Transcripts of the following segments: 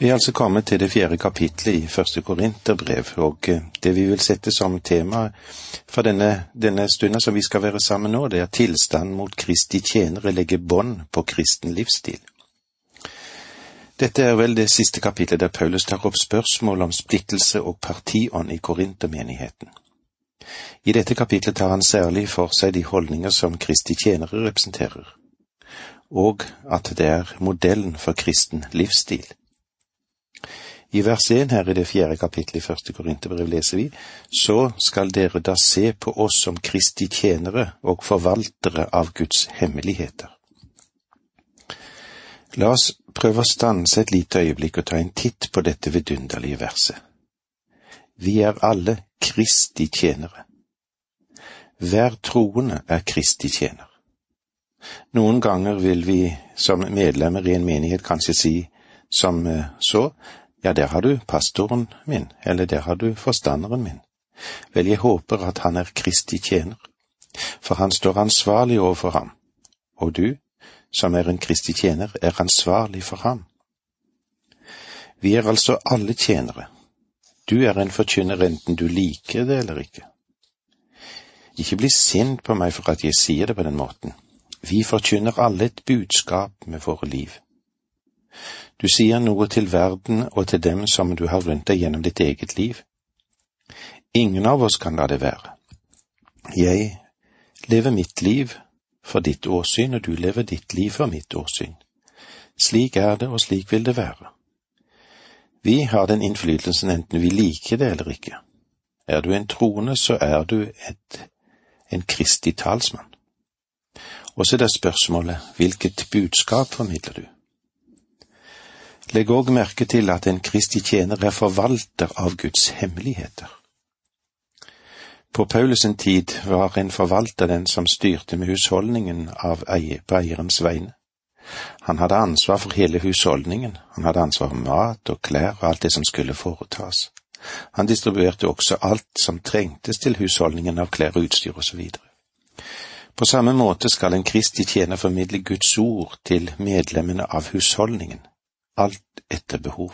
Vi er altså kommet til det 4. kapitlet i 1. Korinterbrev, og det vi vil sette som tema for denne stunden som vi skal være sammen nå, det er tilstand mot Kristi tjenere legger bånd på kristen livsstil. Dette er vel det siste kapitlet der Paulus tar opp spørsmål om splittelse og partiånd i Korintermenigheten. I dette kapitlet tar han særlig for seg de holdninger som Kristi tjenere representerer, og at det er modellen for kristen livsstil. I vers 1 her i det 4. kapitlet i 1. Korinterbrev leser vi: «Så skal dere da se på oss som Kristi tjenere og forvaltere av Guds hemmeligheter.» La oss prøve å stanse et lite øyeblikk og ta en titt på dette vidunderlige verset. Vi er alle Kristi tjenere. Hver troende er Kristi tjener. Noen ganger vil vi som medlemmer i en menighet kanskje si som så: ja, der har du pastoren min, eller der har du forstanderen min. Vel, jeg håper at han er Kristi tjener, for han står ansvarlig overfor ham, og du, som er en Kristi tjener, er ansvarlig for ham. Vi er altså alle tjenere. Du er en forkynner enten du liker det eller ikke. Ikke bli sint på meg for at jeg sier det på den måten. Vi forkynner alle et budskap med våre liv. Du sier noe til verden og til dem som du har rundt deg gjennom ditt eget liv. Ingen av oss kan la det være. Jeg lever mitt liv for ditt åsyn, og du lever ditt liv for mitt åsyn. Slik er det, og slik vil det være. Vi har den innflytelsen enten vi liker det eller ikke. Er du en troende, så er du en Kristi talsmann. Og så er det spørsmålet: hvilket budskap formidler du? Legg også merke til at en Kristi tjener er forvalter av Guds hemmeligheter. På Paulus' tid var en forvalter den som styrte med husholdningen på eierens vegne. Han hadde ansvar for hele husholdningen, han hadde ansvar for mat og klær og alt det som skulle foretas. Han distribuerte også alt som trengtes til husholdningen av klær og utstyr osv. På samme måte skal en Kristi tjener formidle Guds ord til medlemmene av husholdningen, alt etter behov.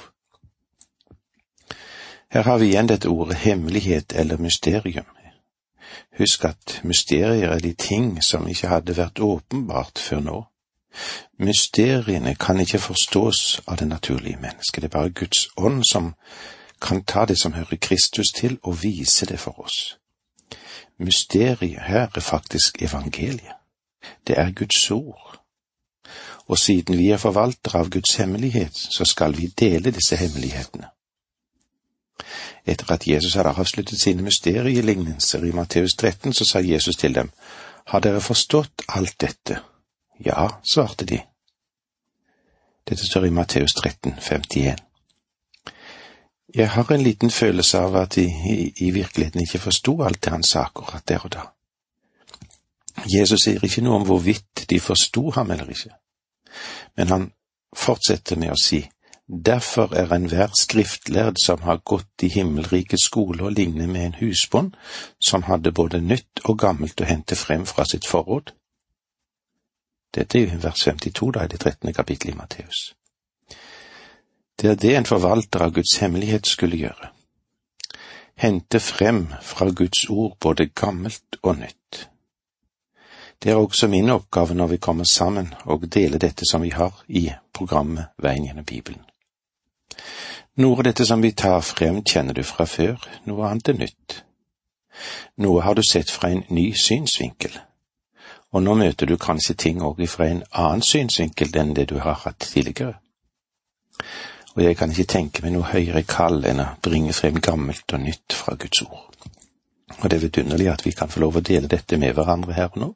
Her har vi igjen dette ordet hemmelighet eller mysterium. Husk at mysterier er de ting som ikke hadde vært åpenbart før nå. Mysteriene kan ikke forstås av det naturlige mennesket. Det er bare Guds ånd som kan ta det som hører Kristus til og vise det for oss. Mysteriet her er faktisk evangeliet. Det er Guds ord. Og siden vi er forvaltere av Guds hemmelighet, så skal vi dele disse hemmelighetene. Etter at Jesus hadde avsluttet sine mysterielignelser i Matteus 13, så sa Jesus til dem: «Har dere forstått alt dette?» «Ja», svarte de. Dette står i Matteus 13, 51. Jeg har en liten følelse av at de i virkeligheten ikke forstod alt det han sa akkurat der og da. Jesus sier ikke noe om hvorvidt de forstod ham eller ikke. Men han fortsetter med å si: «Derfor er enhver skriftlærd som har gått i himmelrikets skole og ligner med en husbond, som hadde både nytt og gammelt å hente frem fra sitt forråd.» Dette er vers 52 da i det 13. kapittel i Matteus. Det er det en forvalter av Guds hemmelighet skulle gjøre. Hente frem fra Guds ord både gammelt og nytt. Det er også min oppgave når vi kommer sammen og deler dette som vi har i programmet Veien gjennom Bibelen. Noe av dette som vi tar frem kjenner du fra før, noe annet er nytt. Noe har du sett fra en ny synsvinkel, og nå møter du kanskje ting også fra en annen synsvinkel enn det du har hatt tidligere. Og jeg kan ikke tenke meg noe høyere kall enn å bringe frem gammelt og nytt fra Guds ord. Og det er vidunderlig at vi kan få lov å dele dette med hverandre her og nå.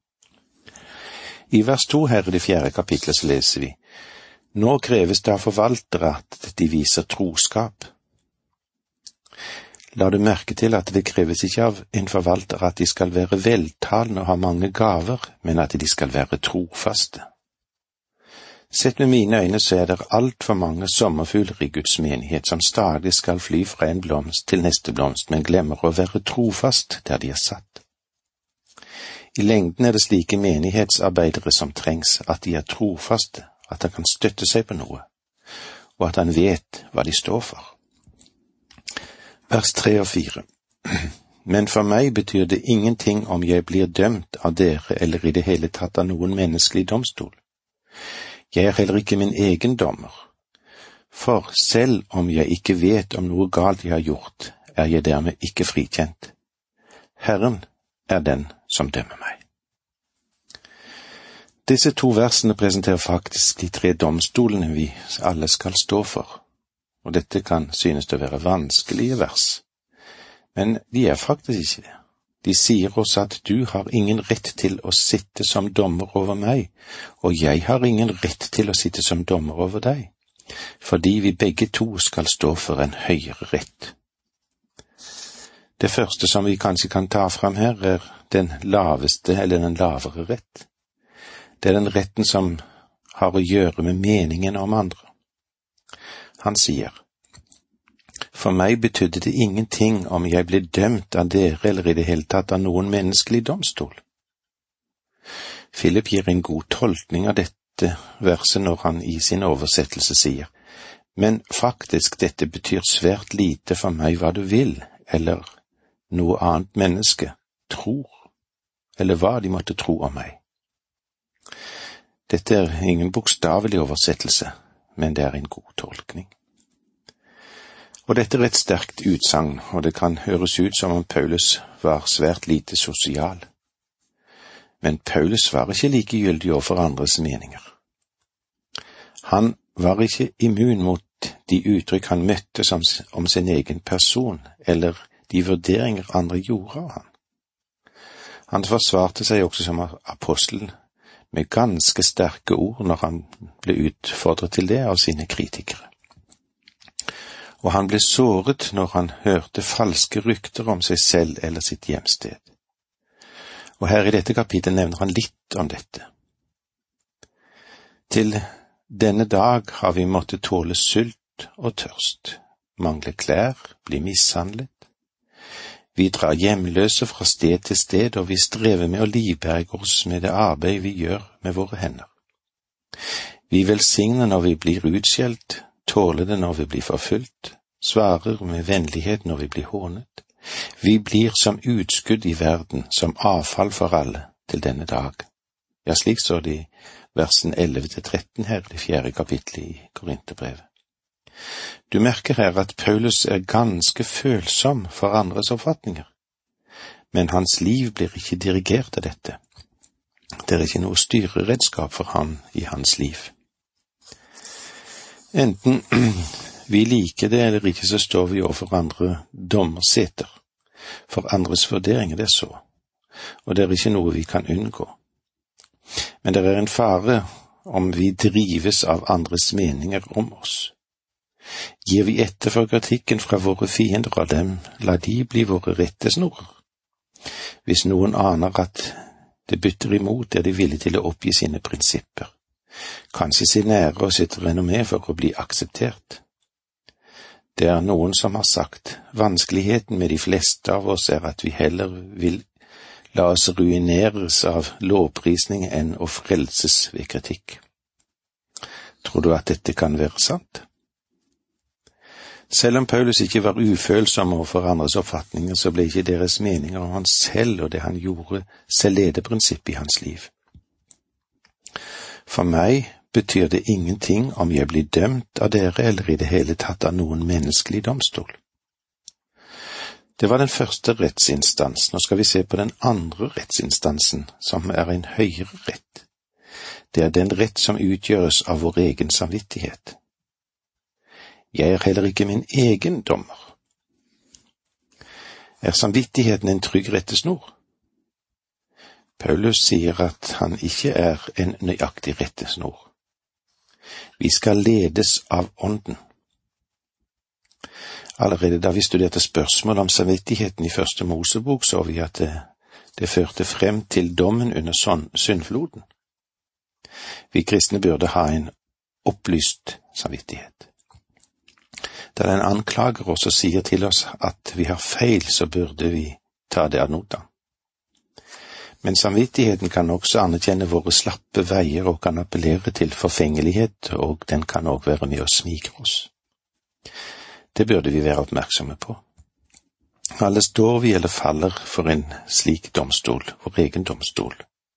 I vers 2 her i det 4. kapitlet så leser vi: «Nå kreves det av forvaltere at de viser troskap.» La du merke til at det kreves ikke av en forvalter at de skal være veltalende og ha mange gaver, men at de skal være trofaste. Sett med mine øyne så er det alt for mange sommerfugler i Guds menighet som stadig skal fly fra en blomst til neste blomst, men glemmer å være trofast der de er satt. I lengden er det slike menighetsarbeidere som trengs, at de er trofaste, at de kan støtte seg på noe. og at han vet hva de står for. Vers 3 og 4. Men for meg betyr det ingenting om jeg blir dømt av dere eller i det hele tatt av noen menneskelig domstol. Jeg er heller ikke min egen dommer. For selv om jeg ikke vet om noe galt jeg har gjort, er jeg dermed ikke frikjent. Herren er den som dømmer meg. Disse to versene presenterer faktisk de tre domstolene vi alle skal stå for, og dette kan synes til å være vanskelige vers. Men de er faktisk ikke det. De sier oss at du har ingen rett til å sitte som dommer over meg, og jeg har ingen rett til å sitte som dommer over deg, fordi vi begge to skal stå for en høyere rett. Det første som vi kanskje kan ta fram her, er den laveste eller den lavere rett. Det er den retten som har å gjøre med meningen om andre. Han sier, for meg betydde det ingenting om jeg ble dømt av dere eller i det hele tatt av noen menneskelig domstol. Philip gir en god tolkning av dette verset når han i sin oversettelse sier, men faktisk dette betyr svært lite for meg hva du vil, eller noe annet menneske tror, eller hva de måtte tro om meg. Dette er ingen bokstavelig oversettelse, men det er en god tolkning. Og dette er et sterkt utsagn, og det kan høres ut som om Paulus var svært lite sosial. Men Paulus var ikke likegyldig overfor andres meninger. Han var ikke immun mot de uttrykk han møtte om sin egen person, eller de vurderinger andre gjorde av han. Han forsvarte seg også som apostel med ganske sterke ord når han ble utfordret til det av sine kritikere. Og han ble såret når han hørte falske rykter om seg selv eller sitt hjemsted. Og her i dette kapitlet nevner han litt om dette. Til denne dag har vi måttet tåle sult og tørst, mangle klær, bli mishandlet. Vi drar hjemløse fra sted til sted, og vi strever med å livberge oss med det arbeid vi gjør med våre hender. Vi velsigner når vi blir utskjelt, tåler det når vi blir forfulgt, svarer med vennlighet når vi blir hånet. Vi blir som utskudd i verden, som avfall for alle til denne dag. Ja, slik står det i versen 11-13 her i det 4. kapittelet i Korinterbrevet. Du merker her at Paulus er ganske følsom for andres oppfatninger, men hans liv blir ikke dirigert av dette. Det er ikke noe styreredskap for ham i hans liv. Enten vi liker det eller ikke, så står vi overfor andre dommerseter. For andres vurderinger, det er så. Og det er ikke noe vi kan unngå. Men det er en fare om vi drives av andres meninger om oss. Gir vi etter for kritikken fra våre fiender av dem, la de bli våre rettesnorer. Hvis noen aner at det bytter imot, er de villige til å oppgi sine prinsipper. Kanskje sin ære og sitt renommé for å bli akseptert. Det er noen som har sagt, vanskeligheten med de fleste av oss er at vi heller vil la oss ruineres av lovprisning enn å frelses ved kritikk. Tror du at dette kan være sant? Selv om Paulus ikke var ufølsom overfor andres oppfatninger, så ble ikke deres meninger om han selv og det han gjorde selv ledeprinsipp i hans liv. For meg betyr det ingenting om jeg blir dømt av dere eller i det hele tatt av noen menneskelig domstol. Det var den første rettsinstansen. Nå skal vi se på den andre rettsinstansen, som er en høyere rett. Det er den rett som utgjøres av vår egen samvittighet. Jeg er heller ikke min egen dommer. Er samvittigheten en trygg rettesnor? Paulus sier at han ikke er en nøyaktig rettesnor. Vi skal ledes av ånden. Allerede da vi studerte spørsmål om samvittigheten i første Mosebok, så vi at det førte frem til dommen under syndfloden. Vi kristne burde ha en opplyst samvittighet. Da den anklager oss og sier til oss at vi har feil, så burde vi ta det ad notam. Men samvittigheten kan også anerkjenne våre slappe veier og kan appellere til forfengelighet, og den kan også være med å smigre oss. Det burde vi være oppmerksomme på. Alle står vi eller faller for en slik domstol, vår egen domstol.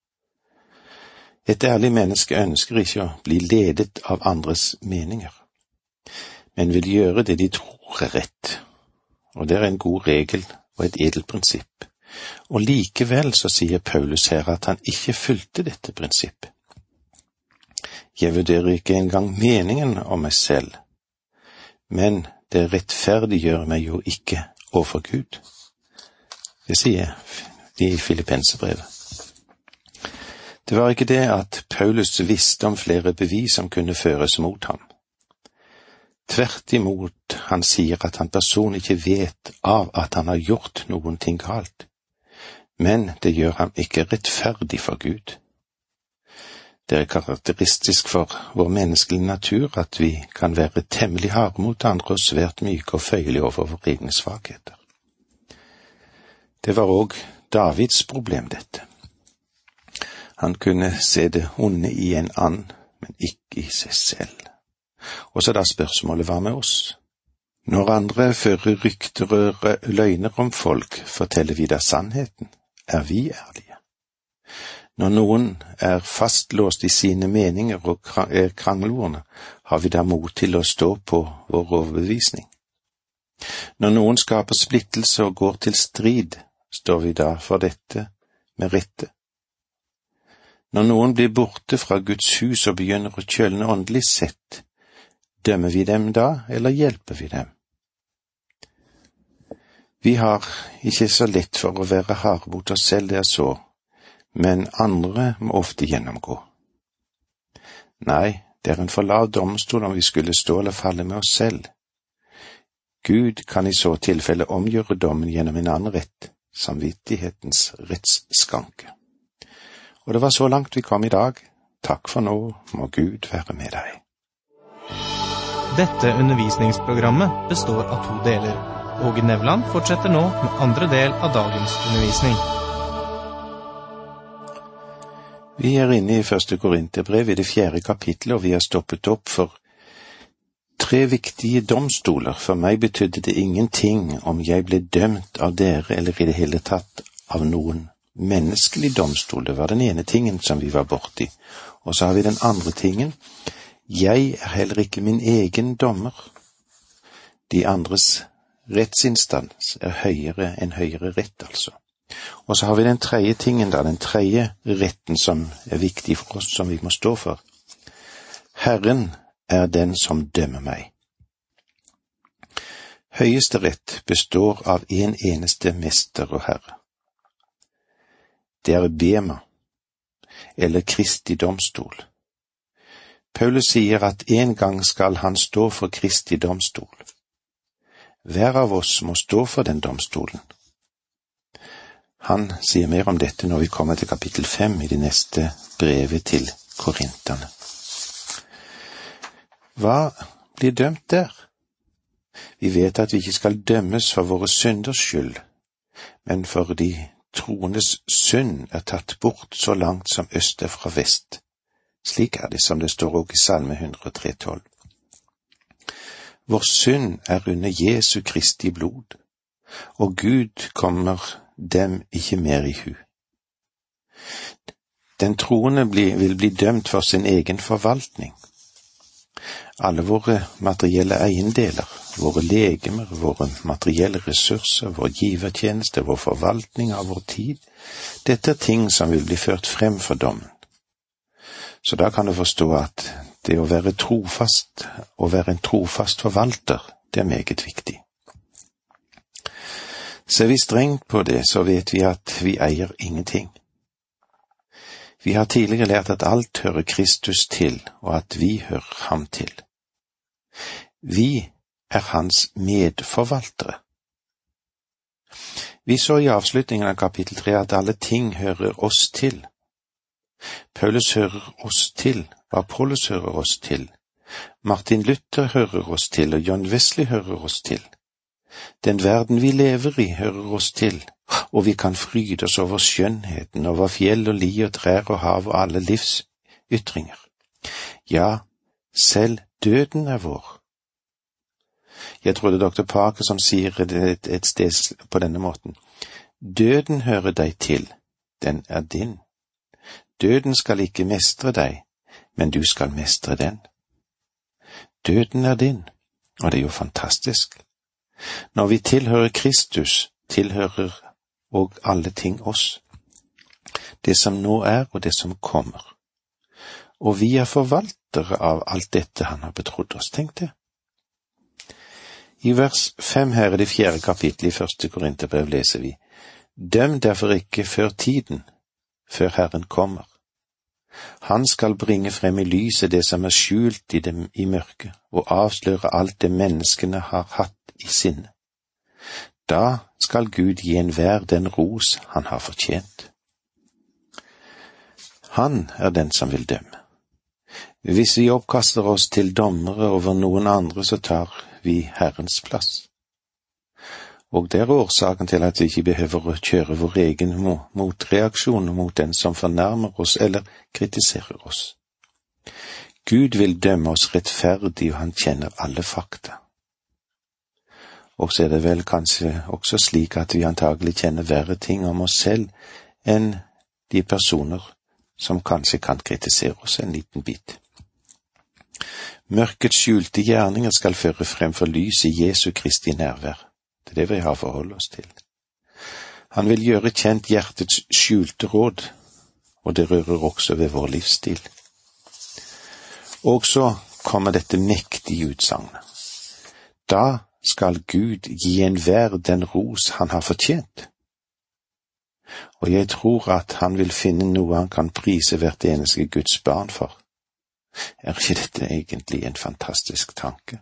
Et ærlig menneske ønsker ikke å bli ledet av andres meninger, men vil gjøre det de tror er rett, og det er en god regel og et edelt prinsipp. Og likevel så sier Paulus her at han ikke fulgte dette prinsippet. Jeg vurderer ikke engang meningen om meg selv, men det rettferdiggjør meg jo ikke overfor Gud. Det sier de i Filippenserbrevet. Det var ikke det at Paulus visste om flere bevis som kunne føres mot ham. Tvert imot, han sier at han personlig ikke vet av at han har gjort noen ting galt, men det gjør ham ikke rettferdig for Gud. Det er karakteristisk for vår menneskelige natur at vi kan være temmelig harde mot andre og svært myke og føyelige over våre egne svakheter. Det var også Davids problem, dette. Han kunne se det onde i en annen, men ikke i seg selv. Og så da spørsmålet var med oss. Når andre fører rykter og løgner om folk, forteller vi da sannheten? Er vi ærlige? Når noen er fastlåst i sine meninger og er kranglvorne, har vi da mot til å stå på vår overbevisning? Når noen skaper splittelse og går til strid, står vi da for dette med rette? Når noen blir borte fra Guds hus og begynner å kjølne åndelig sett, dømmer vi dem da, eller hjelper vi dem? Vi har ikke så lett for å være harde mot oss selv, det er så, men andre må ofte gjennomgå. Nei, det er en for lav domstol om vi skulle stå eller falle med oss selv. Gud kan i så tilfelle omgjøre dommen gjennom en annen rett, samvittighetens rettsskanke. Og det var så langt vi kom i dag. Takk for nå, må Gud være med deg. Dette undervisningsprogrammet består av 2 deler. Åge Nevland fortsetter nå med andre del av dagens undervisning. Vi er inne i 1. Korinterbrev i det 4. kapittelet, og vi har stoppet opp for 3 viktige domstoler. For meg betydde det ingenting om jeg ble dømt av dere eller i det hele tatt av noen menneskelig domstol. Det var den ene tingen som vi var borti. Og så har vi den andre tingen. Jeg er heller ikke min egen dommer. De andres rettsinstans er høyere enn høyere rett, altså. Og så har vi den tredje tingen da, den tredje retten som er viktig for oss, som vi må stå for. Herren er den som dømmer meg. Høyeste rett består av en eneste mester og herre. Det er Bema, eller Kristi domstol. Paulus sier at en gang skal han stå for Kristi domstol. Hver av oss må stå for den domstolen. Han sier mer om dette når vi kommer til kapittel 5 i det neste brevet til korinterne. Hva blir dømt der? Vi vet at vi ikke skal dømmes for våre synders skyld, men for de troendes synd er tatt bort så langt som øst er fra vest. Slik er det som det står også i Salme 103:12. Vår synd er under Jesu Kristi blod, og Gud kommer dem ikke mer i hu. Den troende vil bli dømt for sin egen forvaltning. Alle våre materielle eiendeler, våre legemer, våre materielle ressurser, vår givertjeneste, vår forvaltning av vår tid, dette er ting som vil bli ført frem for dommen. Så da kan du forstå at det å være trofast, å være en trofast forvalter, det er meget viktig. Ser vi strengt på det, så vet vi at vi eier ingenting. Vi har tidligere lært at alt hører Kristus til, og at vi hører ham til. Vi er hans medforvaltere. Vi så i avslutningen av kapittel 3 at alle ting hører oss til. Paulus hører oss til, og Apollos hører oss til. Martin Luther hører oss til, og John Wesley hører oss til. Den verden vi lever i hører oss til, og vi kan fryde oss over skjønnheten, over fjell og li og trær og hav og alle livsytringer. Ja, selv døden er vår. Jeg tror det er Dr. Parker som sier det et sted på denne måten. Døden hører deg til, den er din. Døden skal ikke mestre deg, men du skal mestre den. Døden er din, og det er jo fantastisk. Når vi tilhører Kristus, tilhører og alle ting oss. Det som nå er, og det som kommer. Og vi er forvaltere av alt dette han har betrodd oss, tenk det. I vers 5 her i det 4. kapittel i 1. Korinterbrev leser vi: Døm derfor ikke før tiden, før Herren kommer. Han skal bringe frem i lyset det som er skjult i mørket, og avsløre alt det menneskene har hatt i sinne. Da skal Gud gi enhver den ros han har fortjent. Han er den som vil dømme. Hvis vi oppkaster oss til dommere over noen andre, så tar vi Herrens plass. Og det er årsaken til at vi ikke behøver å kjøre vår egen motreaksjon mot den som fornærmer oss eller kritiserer oss. Gud vil dømme oss rettferdig, og han kjenner alle fakta. Og så er det vel kanskje også slik at vi antagelig kjenner verre ting om oss selv enn de personer som kanskje kan kritisere oss en liten bit. Mørkets skjulte gjerninger skal føre frem for lys i Jesu Kristi nærvær. Det er det vi har å forholde oss til. Han vil gjøre kjent hjertets skjulte råd, og det rører også ved vår livsstil. Og så kommer dette mektige utsagnet. Da skal Gud gi enhver den ros han har fortjent. Og jeg tror at han vil finne noe han kan prise hvert eneste Guds barn for. Er ikke dette egentlig en fantastisk tanke?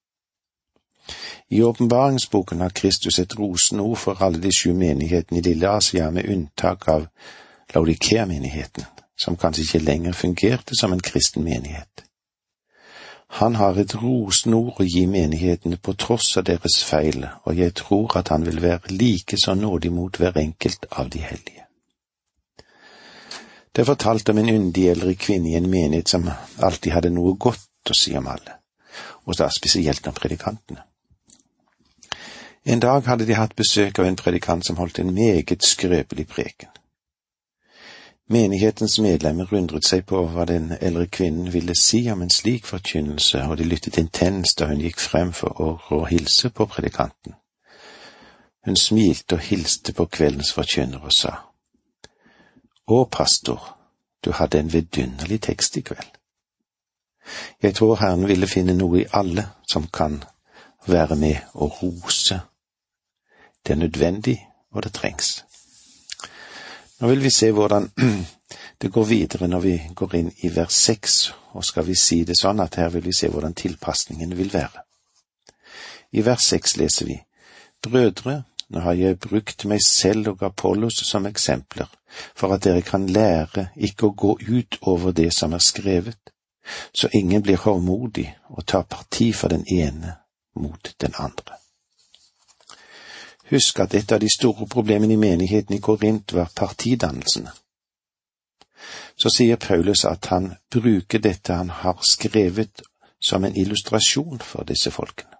I åpenbaringsboken har Kristus et rosende ord for alle de 7 menighetene i Lille Asia, med unntak av Laodikea-menigheten, som kanskje ikke lenger fungerte som en kristen menighet. Han har et rosende ord å gi menighetene på tross av deres feil, og jeg tror at han vil være like så nådig mot hver enkelt av de hellige. Det er fortalt om en yndig eldre kvinne i en menighet som alltid hadde noe godt å si om alle, og da spesielt om predikantene. En dag hadde de hatt besøk av en predikant som holdt en meget skrøpelig preken. Menighetens medlemmer undret seg på hva den eldre kvinnen ville si om en slik forkynnelse, og de lyttet intenst da hun gikk frem for å hilse på predikanten. Hun smilte og hilste på kveldens forkynner og sa: «Å, pastor, du hadde en vidunderlig tekst i kveld. Jeg tror Herren ville finne noe i alle som kan være med å rose. Det er nødvendig, og det trengs.» Nå vil vi se hvordan det går videre når vi går inn i vers 6, og skal vi si det sånn at her vil vi se hvordan tilpasningen vil være. I vers 6 leser vi: «Brødre, nå har jeg brukt meg selv og Apollos som eksempler, for at dere kan lære ikke å gå ut over det som er skrevet, så ingen blir håndmodig og tar parti for den ene mot den andre.» Husk at et av de store problemene i menigheten i Korint var partidannelsene. Så sier Paulus at han bruker dette han har skrevet som en illustrasjon for disse folkene.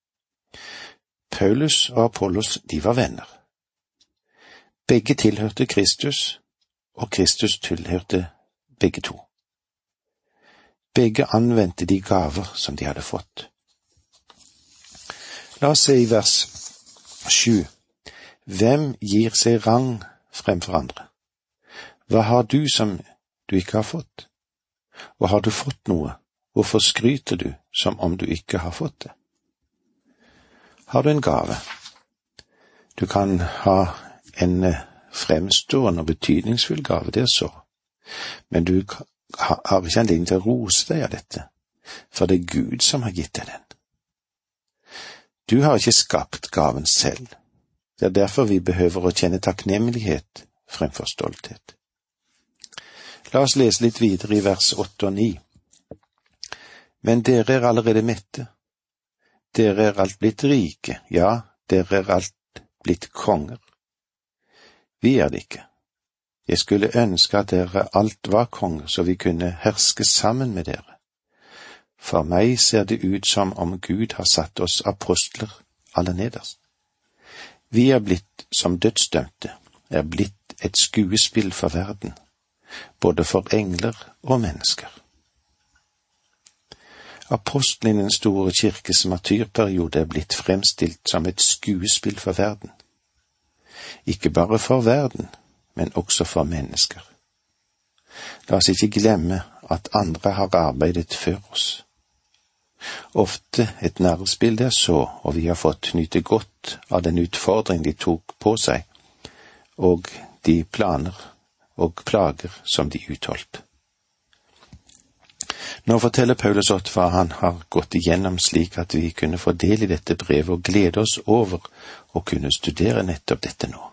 Paulus og Apollos, de var venner. Begge tilhørte Kristus, og Kristus tilhørte begge to. Begge anvendte de gaver som de hadde fått. La oss se i vers 7. Hvem gir seg rang fremfor andre? Hva har du som du ikke har fått? Og har du fått noe, hvorfor skryter du som om du ikke har fått det? Har du en gave? Du kan ha en fremstående og betydningsfull gave, det er så. Men du har ikke anledning til å rose deg av dette, for det er Gud som har gitt deg den. Du har ikke skapt gaven selv. Det er derfor vi behøver å kjenne takknemlighet fremfor stolthet. La oss lese litt videre i vers 8 og 9. Men dere er allerede mette. Dere er alt blitt rike, ja, dere er alt blitt konger. Vi er det ikke. Jeg skulle ønske at dere alt var konger, så vi kunne herske sammen med dere. For meg ser det ut som om Gud har satt oss apostler aller nederst. Vi er blitt som dødsdømte, er blitt et skuespill for verden, både for engler og mennesker. Apostelen i den store kirkes martyrperiode er blitt fremstilt som et skuespill for verden. Ikke bare for verden, men også for mennesker. La oss ikke glemme at andre har arbeidet før oss. Ofte et narrespill der så, og vi har fått nyte godt av den utfordring de tok på seg, og de planer og plager som de utholdt. Nå forteller Paulus oss hva han har gått igjennom slik at vi kunne få del i dette brevet og glede oss over å kunne studere nettopp dette nå.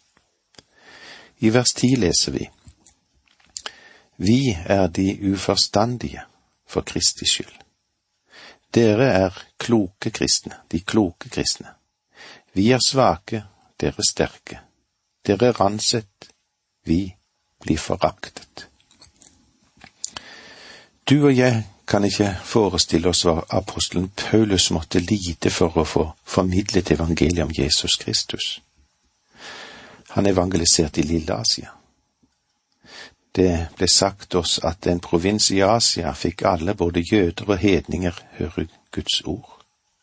I vers 10 leser vi: Vi er de uforstandige for Kristi skyld. Dere er kloke kristne, de kloke kristne. Vi er svake, dere sterke. Dere er ransett, vi blir foraktet. Du og jeg kan ikke forestille oss hva apostelen Paulus måtte lide for å få formidlet evangeliet om Jesus Kristus. Han evangeliserte i Lille Asia. Det ble sagt oss at en provins i Asia fikk alle, både jøder og hedninger, høre Guds ord.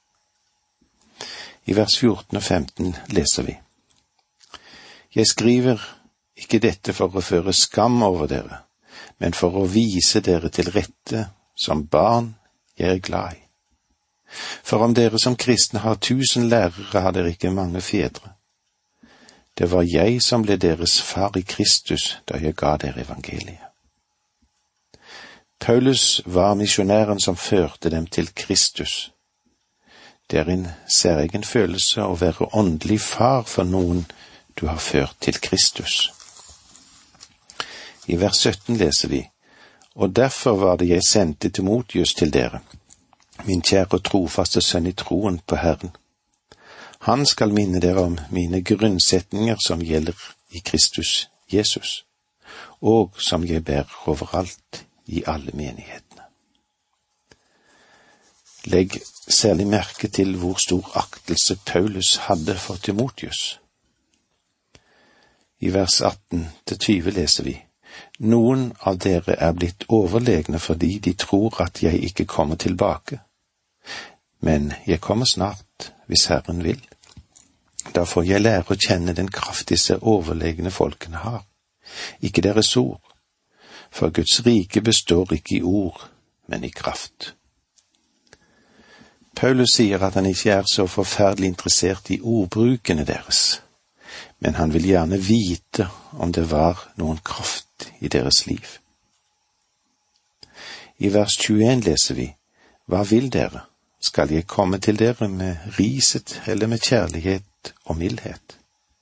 I vers 14 og 15 leser vi: Jeg skriver ikke dette for å føre skam over dere, men for å vise dere til rette som barn jeg er glad i. For om dere som kristne har 1000 lærere, har dere ikke mange fedre. Det var jeg som ble deres far i Kristus da jeg ga dere evangeliet. Paulus var misjonæren som førte dem til Kristus. Det er en særegen følelse å være åndelig far for noen du har ført til Kristus. I vers 17 leser vi: Og derfor var det jeg sendte Timotius til dere, min kjære og trofaste sønn i troen på Herren. Han skal minne dere om mine grunnsetninger som gjelder i Kristus Jesus, og som jeg bærer overalt i alle menighetene. Legg særlig merke til hvor stor aktelse Paulus hadde for Timotius. I vers 18-20 leser vi: Noen av dere er blitt overlegne fordi de tror at jeg ikke kommer tilbake. Men jeg kommer snart, hvis Herren vil. Da får jeg lære å kjenne den kraft disse overlegne folkene har, ikke deres ord. For Guds rike består ikke i ord, men i kraft. Paulus sier at han ikke er så forferdelig interessert i ordbrukene deres, men han vil gjerne vite om det var noen kraft i deres liv. I vers 21 leser vi: Hva vil dere? Skal jeg komme til dere med riset eller med kjærlighet og mildhet?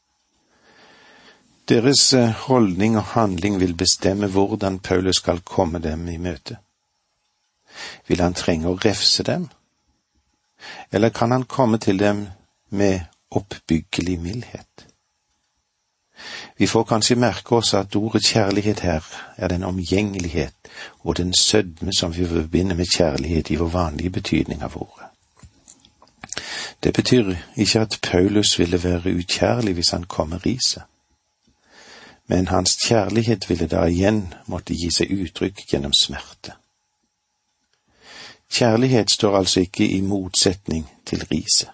Deres holdning og handling vil bestemme hvordan Paulus skal komme dem i møte. Vil han trenge å refse dem? Eller kan han komme til dem med oppbyggelig mildhet? Vi får kanskje merke oss at ordet kjærlighet her er den omgjengelighet og den sødme som vi forbinder med kjærlighet i vår vanlige betydning av ordet. Det betyr ikke at Paulus ville være ukjærlig hvis han kom med riset, men hans kjærlighet ville da igjen måtte gi seg uttrykk gjennom smerte. Kjærlighet står altså ikke i motsetning til riset.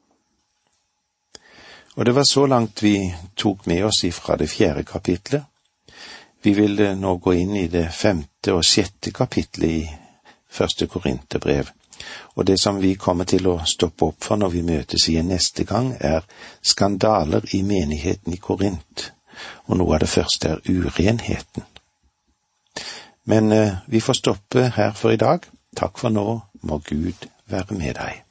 Og det var så langt vi tok med oss ifra det 4. kapitlet. Vi vil nå gå inn i det 5. og 6. kapitlet i 1. Korinterbrev. Og det som vi kommer til å stoppe opp for når vi møtes igjen neste gang, er skandaler i menigheten i Korint. Og noe av det første er urenheten. Men vi får stoppe her for i dag. Takk for nå, må Gud være med deg.